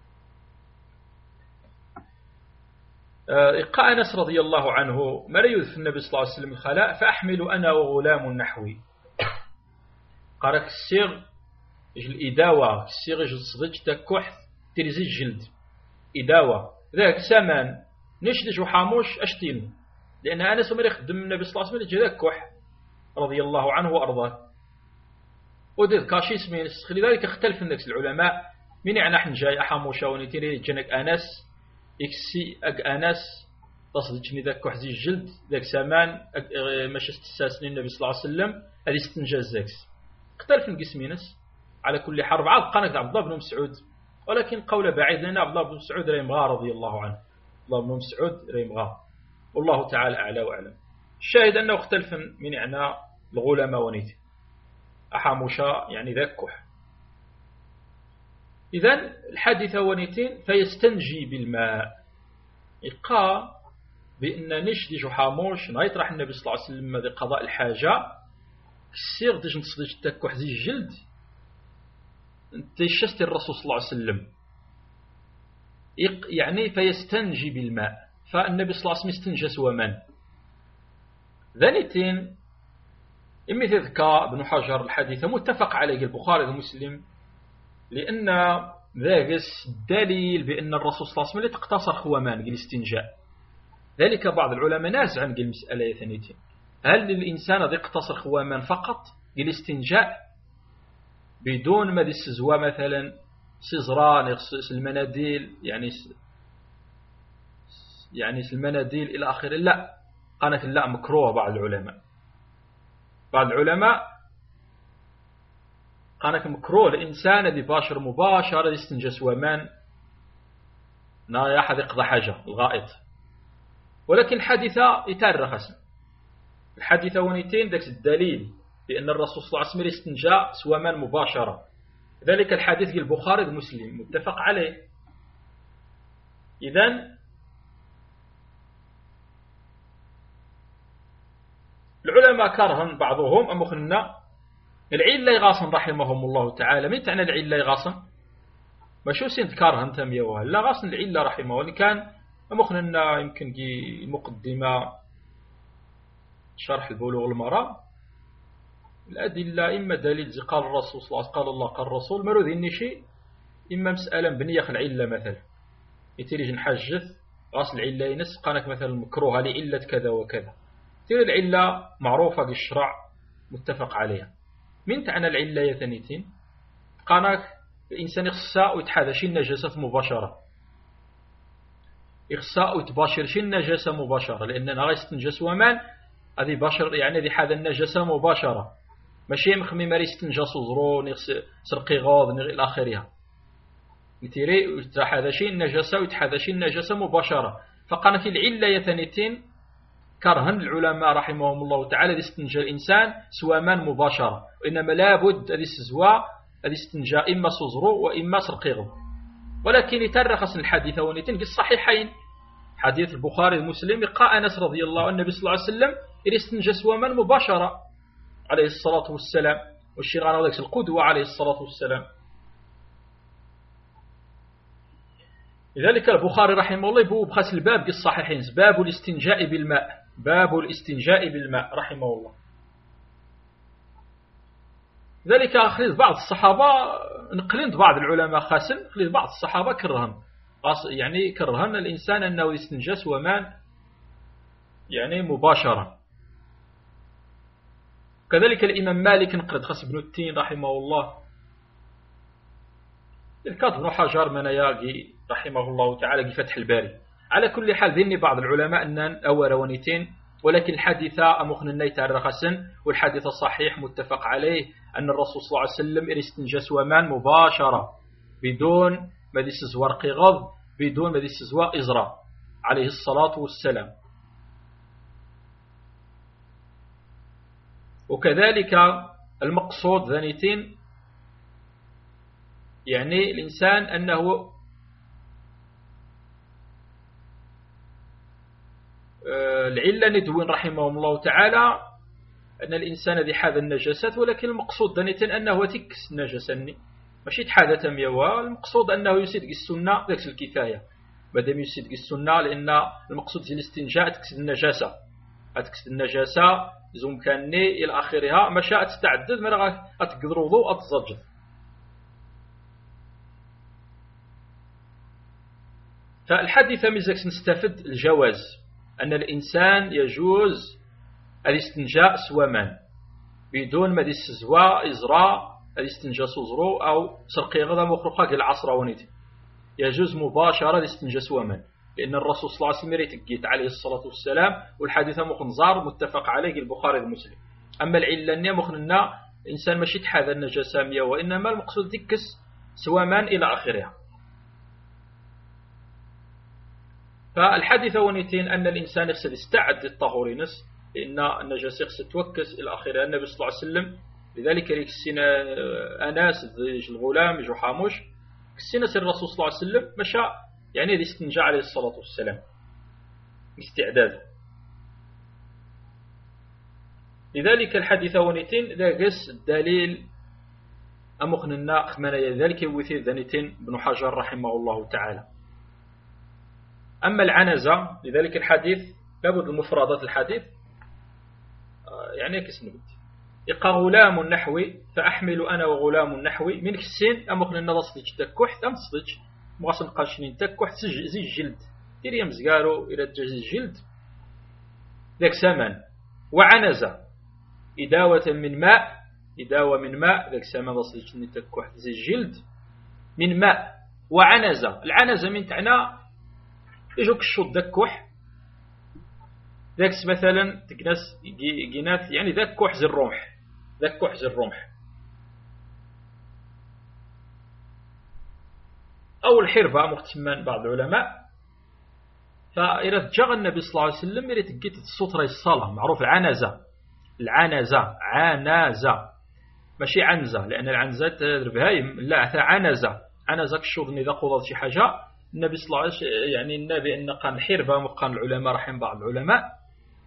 إقاء أنس رضي الله عنه مريض في النبي صلى الله عليه وسلم الخلاء فأحمل أنا وغلام نحوي قارك السيغ الإداوة السيغ الصدج تكح ترزي الجلد إداوة ذاك سامان نشدج وحاموش أشتينه لأن أنس مريض خدم النبي صلى الله عليه وسلم ذاك كح رضي الله عنه وأرضاه. ودذ كاشي اسمين لذلك اختلف الناس العلماء من يعني نحن جاي أحاموشا ونتيري جنك أنس إكسي أك أنس تصدقني ذاك كحزي الجلد ذاك سامان مش استساسني النبي صلى الله عليه وسلم هذه استنجاز ذاك اختلف القسمينس. على كل حرب عاد قانك عبد الله بن مسعود ولكن قول بعيد لنا عبد الله بن مسعود ريمغا رضي الله عنه عبد الله بن مسعود ريمغا والله تعالى أعلى وأعلم. الشاهد أنه اختلف من يعني الغلماء ونيتي أحاموشا يعني ذاك كح. إذن الحادثة ونيتين فيستنجي بالماء إقا بأن نشدج حاموش ما يطرح النبي صلى الله عليه وسلم لقضاء الحاجة السيغ ديج نصدج التكح زي الجلد تشست الرسول صلى الله عليه وسلم يعني فيستنجي بالماء فالنبي صلى الله عليه وسلم استنجى سوى ذانيتين إما تذكى ابن حجر الحديث متفق عليه البخاري ومسلم لأن ذاك دليل بأن الرسول صلى الله عليه وسلم تقتصر خوامان الاستنجاء. ذلك بعض العلماء نازع عن المسألة ثانيتين هل للإنسان يقتصر خوامان فقط الاستنجاء بدون ما السزوى مثلا سزران يغسل المناديل يعني المناديل إلى آخره لا قالت لا مكروه. بعض العلماء قالت مكروه الإنسان اللي باشر مباشرة يستنجس ومان لا أحد يقضى حاجة الغائط. ولكن الحادثة يترخص الحادثة ونيتين ذاك الدليل بأن الرسول صلى الله عليه وسلم استنجاء سوامان مباشرة. ذلك الحديث البخاري ومسلم متفق عليه. إذن العلماء كرهن بعضهم أمخنا العلة يغاصن رحمهم الله تعالى. من تعنى العلة يغاصن ما شو سنت كرهن تميوها لا غاصن العلة رحمه واللي كان أمخنا يمكن مقدمة شرح البلوغ المرام الأدلة إما دليل زي قال الرسول صلى الله عليه وسلم قال الله قال الرسول مرو ذي شيء إما مسألة بنية العلة مثلا يتريج نحجث غاص العلة ينس قانك مثلا مكروهة لعلة كذا وكذا ترى العلة معروفة بالشرع متفق عليها. من تعنى العلة يا ثانيتين قانك الإنسان يخصاء ويتحاذى شي النجاسة مباشرة يخصاء ويتباشر شي النجاسة مباشرة لأننا غايستنجس ومان هذه بشر يعني هذه حاذى النجاسة مباشرة ماشي مخمي ماري يستنجس وزرون سرقي غاض إلى آخرها يتيري ويتحاذى شي النجاسة ويتحاذى شي النجاسة مباشرة. فقالت العلة يا ثانيتين كرها العلماء رحمهم الله تعالى يستنجى الإنسان سوامان مباشرة، وإنما لابد يستنجى إما سوزرو وإما سرقيغو. ولكن يترخص الحديث ونتن في الصحيحين، حديث البخاري ومسلم قال أنس رضي الله عنه النبي صلى الله عليه وسلم يستنجى سوامان مباشرة عليه الصلاة والسلام، والشيغان ذاك القدوة عليه الصلاة والسلام. لذلك البخاري رحمه الله يبوب خاص الباب الصحيحين، باب الاستنجاء بالماء، باب الاستنجاء بالماء رحمه الله. ذلك أخذ بعض الصحابة نقلند بعض العلماء خاصة نقلند بعض الصحابة كرهن، يعني كرهن الإنسان أنه يستنجى سوامان يعني مباشرة. كذلك الإمام مالك نقلد خاص ابن التين رحمه الله، الكاتب ابن حجر مناياقي رحمه الله تعالى في فتح الباري. على كل حال ذني بعض العلماء أن أول ونيتين، ولكن الحادثة أمخن النيت الرخصن، والحادثة صحيح متفق عليه أن الرسول صلى الله عليه وسلم استنجى سوامان مباشرة بدون ما يسزوا رقيغض، بدون ما يسزوا إزراء عليه الصلاة والسلام. وكذلك المقصود ذنيتين يعني الإنسان أنه العلة ندوين رحمهم الله تعالى أن الإنسان ذي حاذ النجاسات، ولكن المقصود ذنيتين أنه تكس النجاسة ماشي تحاذة تميوا، المقصود أنه يسيد السنة ذاك الكفاية، مادام يسيد السنة، لأن المقصود في الاستنجاء تكسد النجاسة، أتكسد النجاسة زوم كاني إلى آخرها، ما شاء تستعدد من أتقدر وضوء أتزجد. فالحادثة ميزاك نستفد الجواز، أن الإنسان يجوز الاستنجاء سوامان بدون ما يستزوى إزراء الاستنجاء سوزرو أو سرقي غدا مخرقة كالعصر ونيت، يجوز مباشرة الاستنجاء سوامان، لأن الرسول صلى الله عليه وسلم يتقيت عليه الصلاة والسلام، والحادثة مخنزار متفق عليه البخاري ومسلم. أما العلة أنه مخننا إنسان ماشي تحاذى النجاسة مية، وإنما المقصود تكس سوامان إلى آخرها. فالحادثة ونيتين أن الإنسان يقصد يستعد للطهور نس، لأن النجاسة يقصد توكس إلى آخرها. النبي صلى الله عليه وسلم لذلك يكسينا أناس الغلام يجو حاموش كسينا سير الرسول صلى الله عليه وسلم مشى يعني الاستنجاء عليه الصلاة والسلام استعداد. لذلك الحادثة ونيتين لاقس الدليل أمخننا خمانا، ذلك يوثير ذنيتين بن حجر رحمه الله تعالى. أما العنزة لذلك الحديث لابد المفردات الحديث يعني كسنبت يقى غلام نحوي فأحمل أنا وغلام نحوي من كسين أمخننا ضصدج تكوح تم تصدج مغاصن قاشنين تكوح زي الجلد دير يمزقارو إلى الجلد ذاك سمن. وعنزة إداوة من ماء، إداوة من ماء ذاك سمن ضصدج تكوح زي الجلد من ماء. وعنزة العنزة من تعنى يجوك الشوط دكوح ذاك مثلا تكناس جينات يعني ذاك كوح زي الرمح، ذاك كوح زي الرمح أو الحربة مختمان بعض العلماء. فإذا تجاغ النبي صلى الله عليه وسلم إذا تقيت السطرة الصلاة معروف العنزة، العنزة عنزة ماشي عنزة، لأن العنزة بهايم لا عنزة، عنزة كشوط إذا قضت شي حاجة النبي صلى الله عليه وسلم يعني النبي أن قال الحربة وقال العلماء رحم بعض العلماء.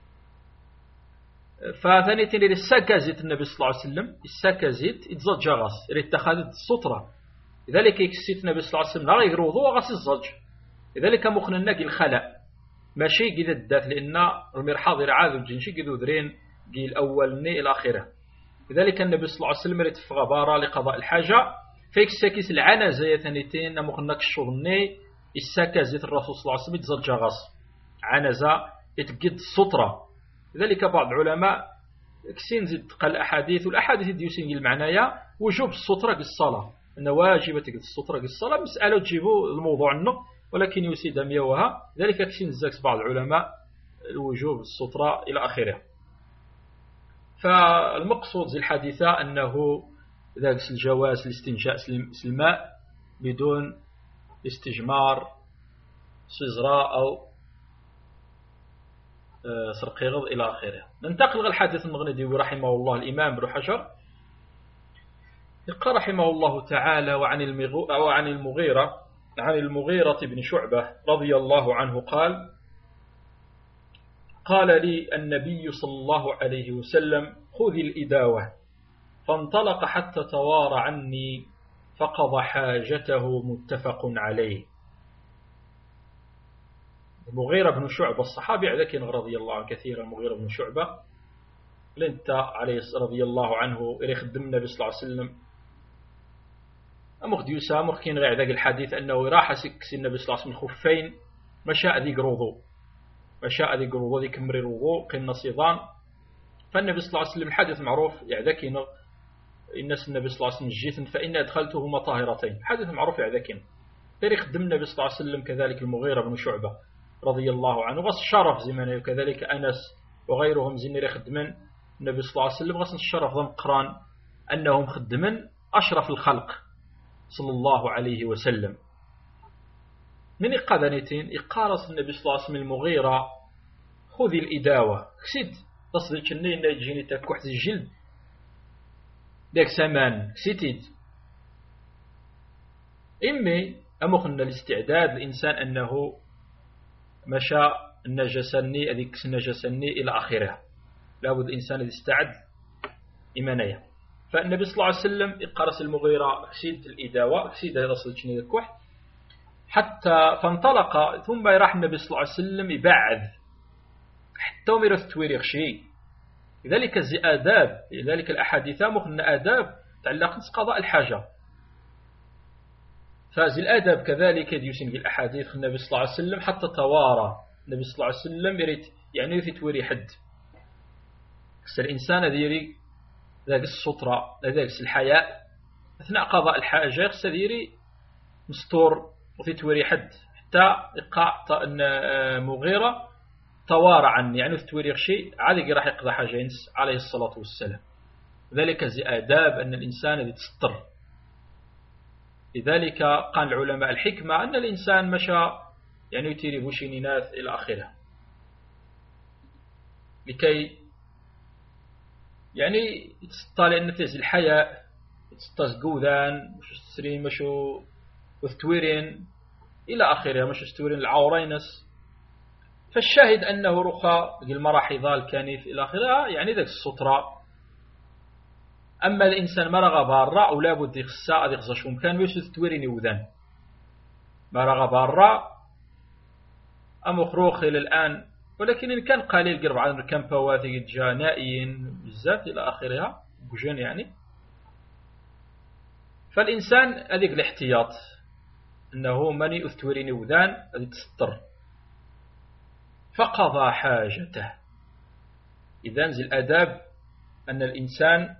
فثاني تنين السكازيت النبي صلى الله عليه وسلم السكازيت يتزج جغص اتخذت السطرة، لذلك يكسيت النبي صلى الله عليه وسلم لا يغير وضوء غاس الزج، لذلك مخنا نقي الخلاء ماشي قيد الدات، لأن المرحاض يرعاذ الجنشي قيد ذرين قيل الأول ني إلى آخره. لذلك النبي صلى الله عليه وسلم يتفق بارا لقضاء الحاجة فيكساكيس العنازة ثانيتين مخنا كشغني السكازيت الرسول صلى الله عليه وسلم يتزج جغص عنزة يتقيد السطرة. لذلك بعض العلماء كسين زد قال الأحاديث والأحاديث ديوسين المعنايا وجوب السطرة بالصلاة، أن واجبة تقيد السطرة بالصلاة مسألة تجيبوا الموضوع عنه، ولكن يسيد ميوها. ذلك كسين زاكس بعض العلماء الوجوب السطرة إلى آخره. فالمقصود زي الحادثة أنه ذاك الجواز الاستنجاء الماء بدون استجمار سزراء أو سرقيغض إلى آخره. ننتقل الحديث المغندي رحمه الله الإمام ابن حجر قال رحمه الله تعالى وعن المغيرة بن شعبة رضي الله عنه قال لي النبي صلى الله عليه وسلم خذ الإداوة، فانطلق حتى توارى عني فقضى حاجته، متفق عليه. المغيرة بن شعبة الصحابي لكن رضي الله عنه كثيرا. المغيرة بن شعبة لنت عليه رضي الله عنه إلي خدم النبي صلى الله عليه وسلم أمخ ديوسا مخكين غير ذاك الحديث أنه راح سكس النبي صلى الله عليه وسلم خفين مشاء ذيك روضو ذيك مري روضو قلنا صيضان. فالنبي صلى الله عليه وسلم الحديث معروف يعذكين الناس النبي صلى الله عليه وسلم جيث فإن أدخلتهما طاهرتين، حديث معروف يعذكين. تاريخ خدم النبي صلى الله عليه وسلم كذلك المغيرة بن شعبة رضي الله عنه غص الشرف زمانه، وكذلك أنس وغيرهم زين خدمن النبي صلى الله عليه وسلم غص الشرف ضم قران أنهم خدمن أشرف الخلق صلى الله عليه وسلم. من إقادنتين إقارص النبي صلى الله عليه وسلم المغيرة خذ الإداوة كسيد تصدق النين نجيني تكوحز الجلد داك سمان كسيتيد إمي أمخنا الاستعداد الإنسان أنه مشى النجسني أذيك النجسني إلى آخرها، لابد الإنسان يستعد إيمانيا. فالنبي صلى الله عليه وسلم يقرص المغيرة كسيد الإداوة كسيد يصل شنو الكوح حتى فانطلق، ثم يراح النبي صلى الله عليه وسلم يبعث حتى وميرث تويريخ شيء. لذلك زي آداب، لذلك الأحاديث مخنا آداب تعلق قضاء الحاجة. فهذه الآداب كذلك يديوسين في الأحاديث النبي صلى الله عليه وسلم حتى توارى النبي صلى الله عليه وسلم يريد يعني في تويري حد الإنسان يريد ذاك السطرة ذاك الحياء أثناء قضاء الحاجة يريد مستور وفي تويري حد حتى يقع مغيرة توارى عني يعني في تويري شيء عادي راح يقضى حاجة ينس عليه الصلاة والسلام. ذلك زي آداب أن الإنسان يتستر. لذلك قال العلماء الحكمة أن الإنسان مشى يعني يتيري بوشينينات إلى آخره لكي يعني يتسطى النفس الحياة يتسطى قوذان مش السرين مشو وثتويرين إلى آخره مش ستورين العورينس. فالشاهد أنه رخى المراحضة الكنيف إلى آخره يعني ذاك السطرة. أما الإنسان مرغ بارا أو لابد يخصى يخصى كان مش ستورين يوذان مرغ بارا أم أخروخ إلى الآن، ولكن إن كان قليل قرب عن الكامبوات جانائيين بالذات إلى آخرها بوجين يعني. فالإنسان هذيك الاحتياط أنه مني أثورين وذان هذه تستر فقضى حاجته. إذن زي الأداب أن الإنسان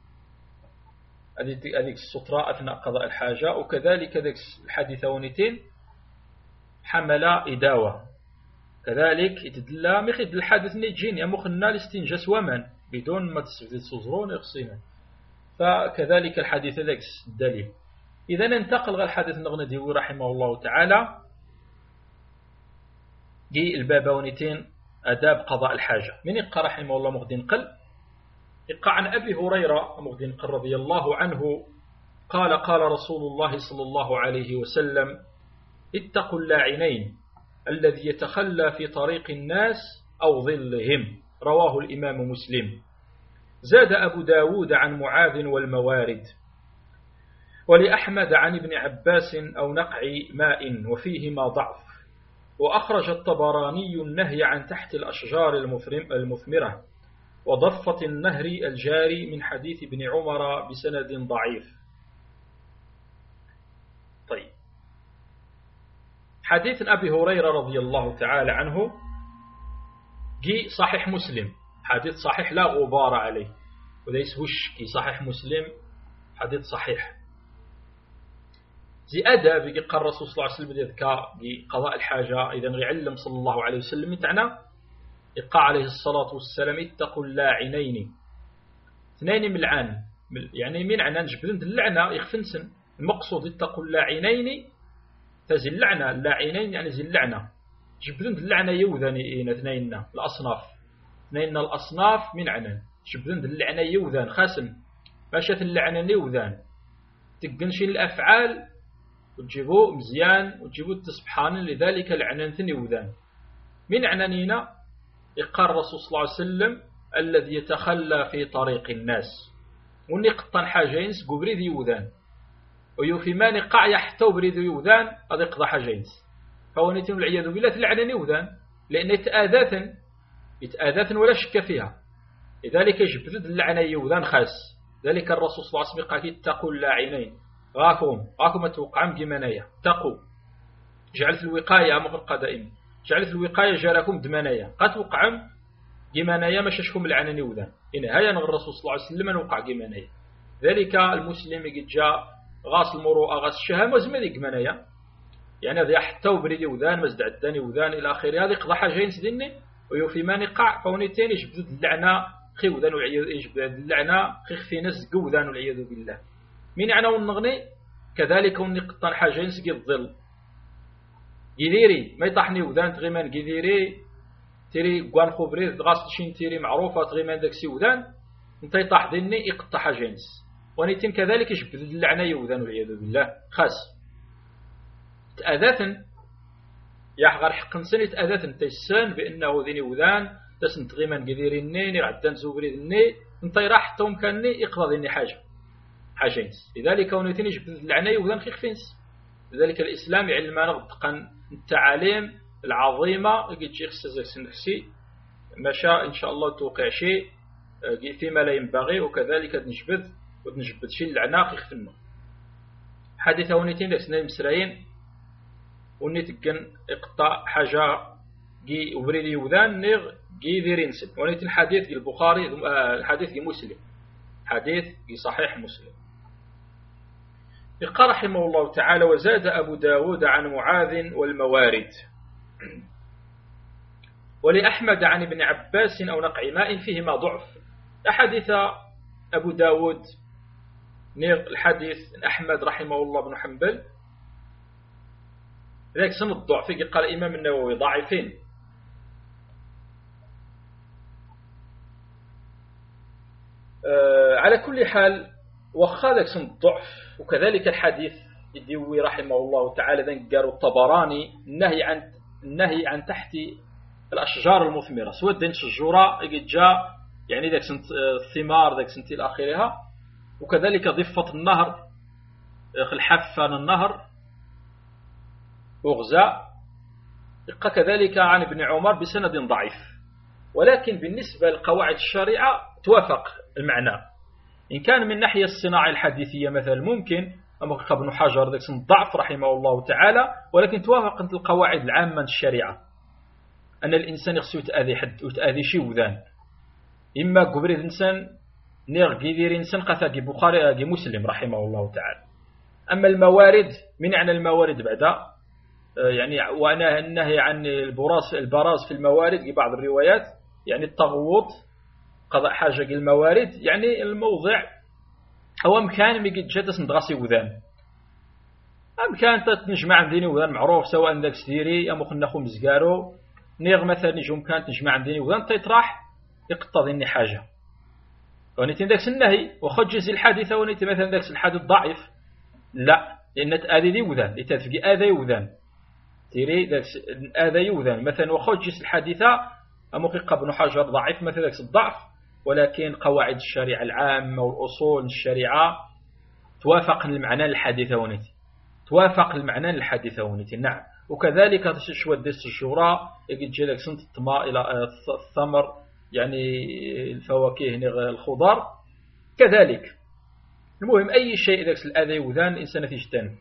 هذيك السطرة أثناء قضاء الحاجة. وكذلك ذلك الحديثونتين حمل إداوة كذلك يتدلى مخد الحادث نيجين يمخنا الاستنجاس ومن بدون ما تسفيد صزرون يخصينا. فكذلك الحديث ذلك الدليل. إذا انتقل الحديث نغندي رحمه الله تعالى دي البابونتين أداب قضاء الحاجة. من يقرأ رحمه الله مغدين قل يقع عن أبي هريرة مغدين قل رضي الله عنه قال قال رسول الله صلى الله عليه وسلم اتقوا اللاعنين الذي يتخلى في طريق الناس أو ظلهم، رواه الإمام مسلم. زاد أبو داود عن معاذ والموارد، ولأحمد عن ابن عباس أو نقع ماء وفيهما ضعف. وأخرج الطبراني النهي عن تحت الأشجار المثمرة وضفة النهر الجاري من حديث ابن عمر بسند ضعيف. طيب، حديث أبي هريرة رضي الله تعالى عنه جي صحيح مسلم، حديث صحيح لا غبار عليه، وليس وش كي صحيح مسلم حديث صحيح. زي أدب يقال الرسول صلى الله عليه وسلم يذكر بقضاء الحاجة إذا يعلم صلى الله عليه وسلم يتعنى يقع عليه الصلاة والسلام اتقوا اللاعنين. اثنين من العان يعني من عنان جبلن اللعنة يخفنسن. المقصود اتقوا اللاعنين فزي اللعنة اللاعنين يعني زي اللعنة جبدن اللعنة يوذان اثنين الأصناف اثنين الأصناف من عنان جبدن اللعنة يوذان خاسن ماشات اللعنة يوذان تقنشين الأفعال وتجيبوا مزيان وتجيبوا التسبحان لذلك العنان يوذان من عنانينا يقال الرسول صلى الله عليه وسلم الذي يتخلى في طريق الناس وني قطن حاجينس قبريد يوذان ويوفي ما نقع يحتو بريد يوذان هذا يقضى حاجينس فهو نتم العياذ بالله العنان يوذان لأن يتآذاثا ولا شك فيها لذلك يجبد اللعنة يوذان خاص ذلك الرسول صلى الله عليه وسلم قال اتقوا اللاعنين غاكم توقعهم جمانية اتقوا جعلت الوقاية مغرقة دائما جعلت الوقاية جاركم دمانية قد وقعهم جمانية ما شاشكم العنان يوذان إن هيا الرسول صلى الله عليه وسلم وقع جمانية ذلك المسلم قد جاء غاس المروءة غاس الشهامة وزمدي جمانية يعني هذا حتى وبريد يوذان مزدع الداني يوذان إلى آخره هذا قضى حاجين سدني ويوفي ما نقع فونيتين يجبد اللعنة خيوذان والعياذ يجبد اللعنة خيخ ناس قوذان والعياذ بالله من عنا ونغني كذلك ونقطن حاجين سقي الظل جذيري ما يطحني وذان تغيمان جذيري تيري قوان خبري غاس شين تيري معروفة تغيمان داك سيوذان انت يطح ديني يقطع حاجينس ونيتين كذلك يجبد اللعنة يوذان والعياذ بالله خاص تأذاثن يحغر حق نسن تأذاثن تيسان بأنه ذيني وذان تسن تغيمان جذيري النين يعدان زوبري النين انت يراح توم كاني يقضى ذيني حاجينس لذلك ونيتين يجبد اللعنة يوذان خيخفينس لذلك الإسلام يعلمنا غدقا التعاليم العظيمة يجي شيخ سنحسي مشى إن شاء الله توقع شيء فيما لا ينبغي وكذلك ونجبد شيء العناق يخفنا حديث ونيتين لسنا مسرعين ونيتقن اقطع حاجة جي وبريد يوذان نغ جي ذيرينسل ونيتين الحديث جي البخاري الحديث جي مسلم حديث جي صحيح مسلم قال رحمه الله تعالى وزاد أبو داود عن معاذ والموارد ولأحمد عن ابن عباس أو نقع ماء فيهما ضعف أحاديث أبو داود الحديث أحمد رحمه الله بن حنبل ذلك سن الضعف قال الإمام النووي ضعيفين على كل حال وخالك سن الضعف وكذلك الحديث يدوي رحمه الله تعالى ذنك قالوا الطبراني النهي عن تحت الأشجار المثمرة سواء دين شجورة قد جاء يعني ذاك سنت الثمار ذاك سنت إلى آخرها وكذلك ضفة النهر الحفان النهر وغزاء كذلك عن ابن عمر بسند ضعيف ولكن بالنسبة لقواعد الشريعة توافق المعنى إن كان من ناحية الصناعة الحديثية مثلا ممكن أما ابن حجر ذاك ضعف رحمه الله تعالى ولكن توافق القواعد العامة الشريعة أن الإنسان يخصو يتأذي حد ويتأذي شي وذان إما قبريد إنسان نير قدير إنسان قثاقي بخاري مسلم رحمه الله تعالى أما الموارد من عن الموارد بعد يعني وأنا النهي عن البراز في الموارد في بعض الروايات يعني التغوط قضاء حاجة الموارد يعني الموضع هو مكان ميجد جدس ندغسي وذان أمكان تنجمع عندي وذان معروف سواء ذاك سديري أم خلنا خو مزقارو نيغ مثلا نجوم كانت نجمع عندي وذان تيطرح يقطع ذني حاجة ونيتين ذاك النهي وخجز الحادثة ونيتين مثلا ذاك الحادث ضعيف لا لأن تآذي ذي وذان لتفقي آذي وذان تيري ذاك آذي وذان مثلا وخجز الحادثة أم خلق ابن حجر ضعيف مثلا ذاك الضعف ولكن قواعد الشريعة العامة والأصول الشريعة توافق المعنى الحادثة ونيتي توافق المعنى الحادثة ونيتي نعم وكذلك تشوى الدس الشوراء يجي جالك سنت الطماء إلى الثمر يعني الفواكه الخضار كذلك المهم أي شيء ذاك الأذى وذان الإنسان في جتان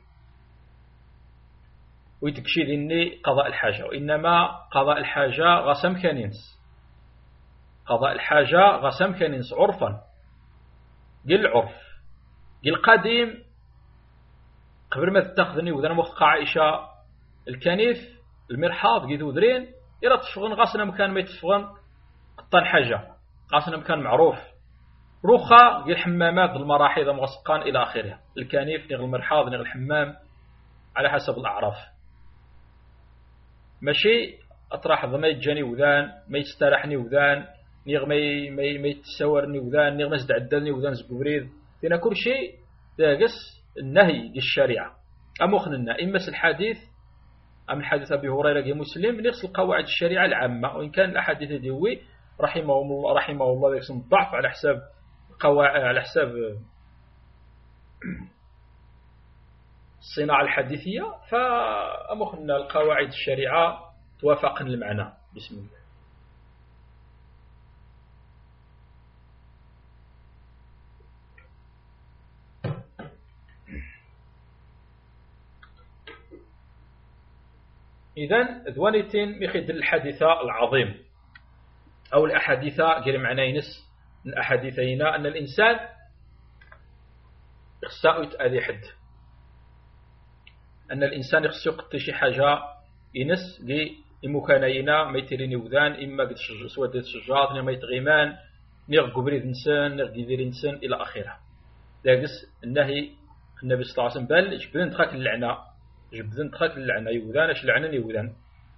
ويتكشي ذني قضاء الحاجة وإنما قضاء الحاجة غسم كنينس قضاء الحاجة غسم كنينس عرفا قل عرف قل قديم قبل ما تتخذني وذان مخ عائشة الكنيف المرحاض قيدو ذرين إلا تشفغن غاسنا مكان ما يتفغن قطان حاجة غاسنا مكان معروف رخا قل حمامات المراحيض مغسقان إلى آخرها الكنيف نغ المرحاض نغ الحمام على حسب الأعراف ماشي أطرح ما يتجاني وذان ما يسترحني وذان نيغ ما يتسورني وذان نيغ ما يزدعدلني وذان زبوريد فينا كل شيء داقس النهي للشريعة أمخننا إما الحديث أم الحديث أبي هريرة مسلم نفس القواعد الشريعة العامة، وإن كان الأحاديث ديوي رحمه الله يقسم الضعف على حساب قواعد على حساب الصناعة الحديثية، فأمخنا القواعد الشريعة توافق المعنى. بسم الله. إذن ذوانيتين مخد الحديث العظيم أو الأحاديث غير معنى ينس الأحاديثين أن الإنسان يخصو يتأذي حد، أن الإنسان يخصو يقضي شي حاجة ينس لمكانينا ما يتريني وذان إما قد سواد الشجاط ما يتغيمان نيغ قبريد إنسان نيغ قدير إنسان إلى آخره. لاقس النهي النبي صلى الله عليه وسلم بل جبدن دخاك اللعنة جبدن دخاك اللعنة يوذان اش لعنن يوذان.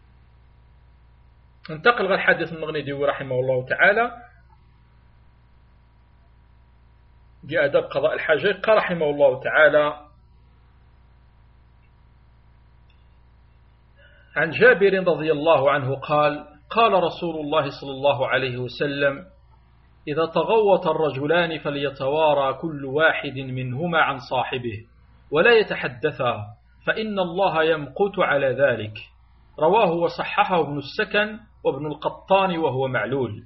انتقل غير الحديث المغني ديوي رحمه الله تعالى جاء أدب قضاء الحاجة قال رحمه الله تعالى عن جابر رضي الله عنه قال قال رسول الله صلى الله عليه وسلم إذا تغوط الرجلان فليتوارى كل واحد منهما عن صاحبه ولا يتحدثا فإن الله يمقت على ذلك. رواه وصححه ابن السكن وابن القطان وهو معلول.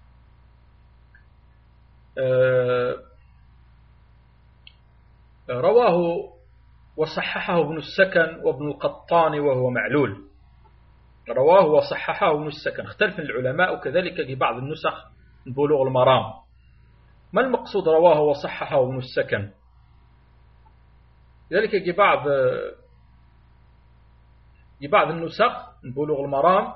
رواه وصححه ابن السكن وابن القطان وهو معلول. رواه وصححه ابن السكن، اختلف العلماء وكذلك في بعض النسخ بلوغ المرام. ما المقصود رواه وصححه ابن السكن؟ لذلك في بعض النسخ بلوغ المرام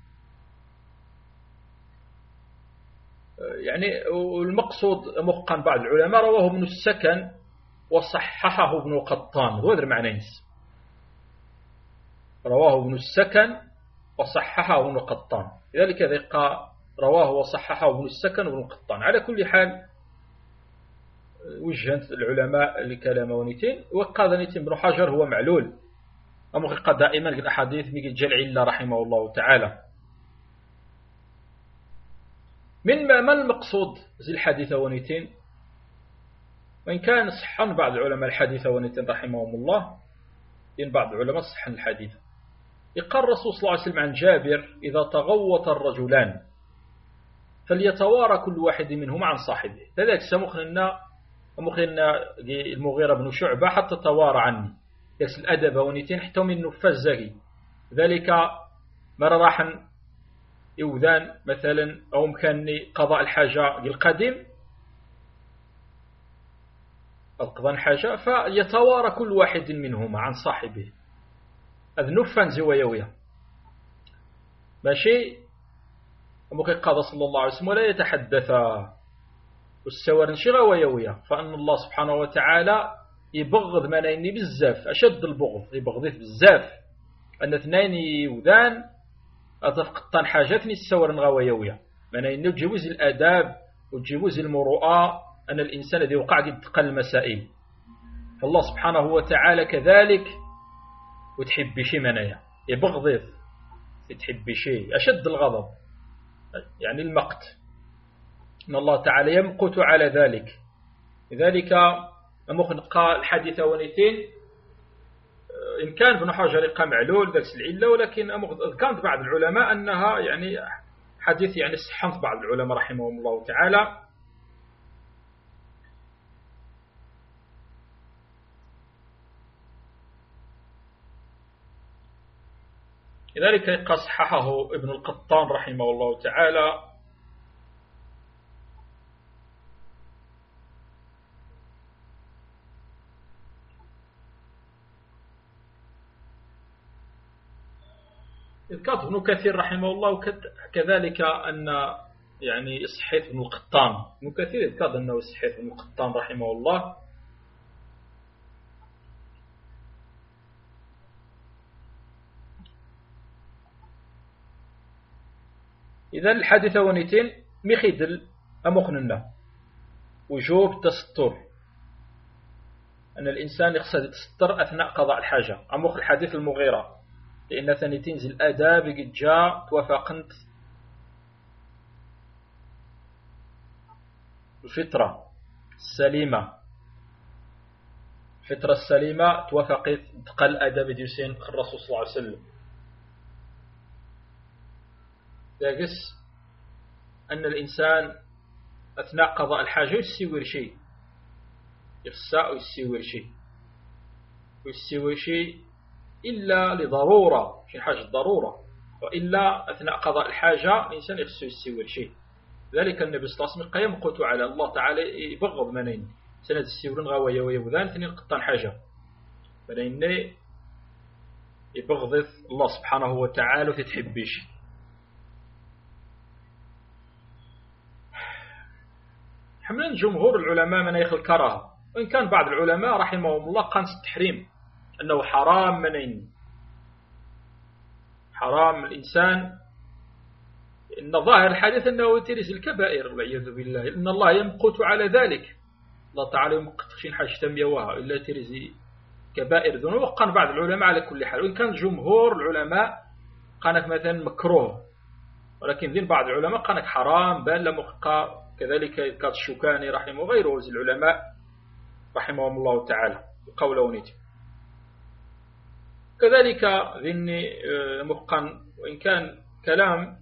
يعني المقصود مقام بعض العلماء رواه ابن السكن وصححه ابن القطان، وهذا معنى نس رواه ابن السكن وصححه ابن القطان، لذلك رواه وصححه ابن السكن وابن القطان. على كل حال وجهت العلماء لكلام ونيتين وقال نيتين بن حجر هو معلول ومقيقى دائما الأحاديث ميقل جلع الله رحمه الله تعالى. ما المقصود زي الحديث ونيتين؟ وإن كان صحا بعض العلماء الحديث ونيتين رحمهم الله، إن بعض العلماء صحا الحديث. يقال الرسول صلى الله عليه وسلم عن جابر إذا تغوط الرجلان فليتوارى كل واحد منهما عن صاحبه. لذلك سمخنا المغيرة بن شعبة حتى توارى عني يكس الأدب ونيتين حتى من نفذه ذلك مرة راح يوذان مثلا أو مكاني قضاء الحاجة القديم قضاء الحاجة فيتوارى كل واحد منهما عن صاحبه أذنفا زويوية ماشي ممكن قضى صلى الله عليه وسلم ولا يتحدثا والسوار نشغى ويوية، فأن الله سبحانه وتعالى يبغض منايني بزاف أشد البغض يبغضيه بزاف أن اثنين يوذان أتفقطان حاجاتني السوار نغويوية منايني وتجوز الآداب وتجوز المروءة أن الإنسان الذي وقع قد تقل المسائل، فالله سبحانه وتعالى كذلك وتحب شيء منايا يبغضيه تحب شيء أشد الغضب يعني المقت إن الله تعالى يمقت على ذلك. لذلك قال الحديث ونيتين إن كان ابن حجر قام معلول ذلك العلة، ولكن كانت بعض العلماء أنها يعني حديث يعني صحنت بعض العلماء رحمهم الله تعالى. لذلك صححه ابن القطان رحمه الله تعالى. ذكر ابن كثير رحمه الله كذلك أن يعني صحيح ابن القطان، ابن كثير يذكر أنه صحيح ابن القطان رحمه الله. إذا الحادثة ونيتين مخيدل أمقننا وجوب التستر، أن الإنسان يقصد يتستر أثناء قضاء الحاجة. أمخ الحديث المغيرة لأن ثانيتين زي الآداب قد جاء توافقنت الفطرة السليمة، الفطرة السليمة توافقت تقل أداب ديوسين الرسول صلى الله عليه وسلم. داقس أن الإنسان أثناء قضاء الحاجة يسيور شيء، يخساء يسيور شيء، ويسيور شيء إلا لضرورة، شي حاجة ضرورة، وإلا أثناء قضاء الحاجة الإنسان يخسو يسيور شيء. ذلك النبي صلى الله عليه وسلم قيم قلت على الله تعالى يبغض منين سنة السيورين غاوية ويبذان ثاني قطان حاجة منين يبغض الله سبحانه وتعالى وتتحبيش. حملا جمهور العلماء من يخل الكراهة، وإن كان بعض العلماء رحمهم الله قانس التحريم أنه حرام منين، حرام الإنسان، إن ظاهر الحديث أنه ترس الكبائر والعياذ بالله، إن الله يمقت على ذلك، الله تعالى يمقت شين حاجة تنبيوها إلا ترس كبائر ذنوب. وقال بعض العلماء على كل حال، وإن كان جمهور العلماء قالك مثلا مكروه، ولكن ذين بعض العلماء قالك حرام بان لمقا، كذلك كات الشوكاني رحمه وغيره من العلماء رحمهم الله تعالى قوله نيت. كذلك ذني مقا، وإن كان كلام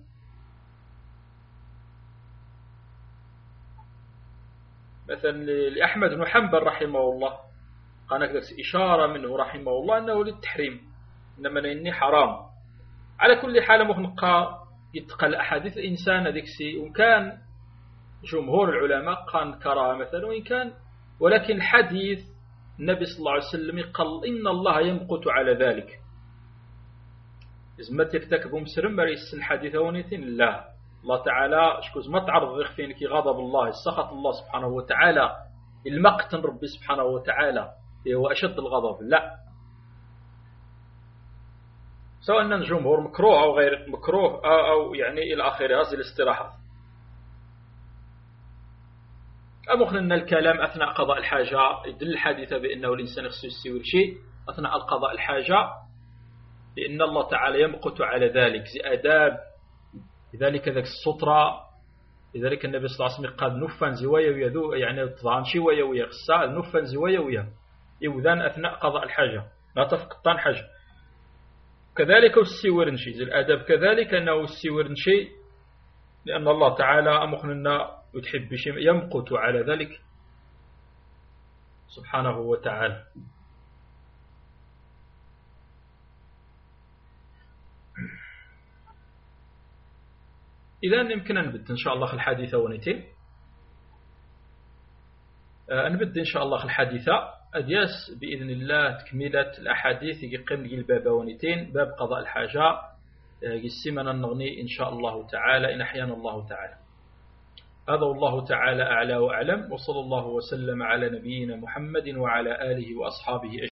مثلا لأحمد بن حنبل رحمه الله قال إشارة منه رحمه الله أنه للتحريم، إنما إني حرام. على كل حال مخنقا يتقل أحاديث إنسان ذكسي، وكان جمهور العلماء قال كراهة مثلا، وإن كان ولكن حديث النبي صلى الله عليه وسلم قال إن الله يمقت على ذلك، إذا ما ترتكبوا مسرم مريس الحديث ونيتين لا، الله تعالى شكوز ما تعرض فين كي غضب الله سخط الله سبحانه وتعالى، المقت ربي سبحانه وتعالى هو أشد الغضب، لا، سواء أن الجمهور مكروه أو غير مكروه أو يعني إلى آخره هذه الاستراحة. أمخنا الكلام أثناء قضاء الحاجة يدل الحادثة بأنه الإنسان يخصو يسيور شيء أثناء القضاء الحاجة، لأن الله تعالى يمقت على ذلك زي آداب، لذلك ذاك السطرة، لذلك النبي صلى الله عليه وسلم قال نفا زوايا ويذو يعني تضعن شوية ويغسى نفا زوايا ويا يوذان أثناء قضاء الحاجة لا تفقدان حاجة. كذلك السيور شيء زي الآداب، كذلك أنه السيور شيء لأن الله تعالى أمخنا يتحب شيء يمقت على ذلك سبحانه وتعالى. إذا يمكن أن نبدأ إن شاء الله في الحادثة ونتين، نبدأ إن شاء الله في الحادثة أدياس بإذن الله تكملة الأحاديث يقيم الباب ونتين باب قضاء الحاجة يسمنا النغني إن شاء الله تعالى إن أحيانا الله تعالى. هذا والله تعالى أعلى وأعلم، وصلى الله وسلم على نبينا محمد وعلى آله وأصحابه أجمعين.